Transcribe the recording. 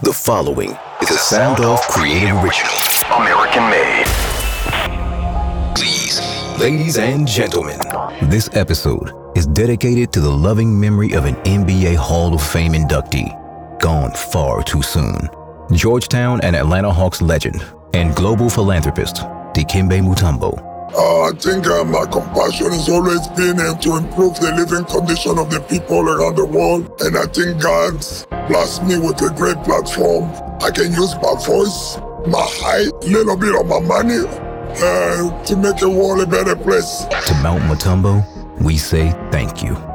The following is a Sound Off Creative Original. American made. Please, ladies and gentlemen, this episode is dedicated to the loving memory of an NBA Hall of Fame inductee, gone far too soon. Georgetown and Atlanta Hawks legend and global philanthropist, Dikembe Mutombo. I think my compassion has always been to improve the living condition of the people around the world. And I think God's blessed me with a great platform. I can use my voice, my height, a little bit of my money to make the world a better place. To Mount Mutombo, we say thank you.